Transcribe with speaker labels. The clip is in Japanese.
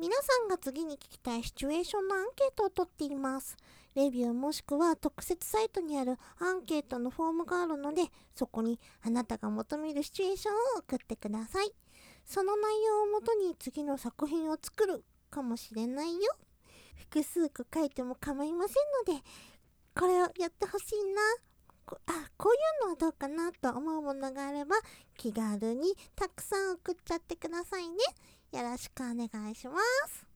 Speaker 1: 皆さんが次に聞きたいシチュエーションのアンケートを取っています。レビューもしくは特設サイトにあるアンケートのフォームがあるので、そこにあなたが求めるシチュエーションを送ってください。その内容をもとに次の作品を作るかもしれないよ。複数個書いても構いませんので、これをやってほしいな、こういうのはどうかなと思うものがあれば、気軽にたくさん送っちゃってくださいね。よろしくお願いします。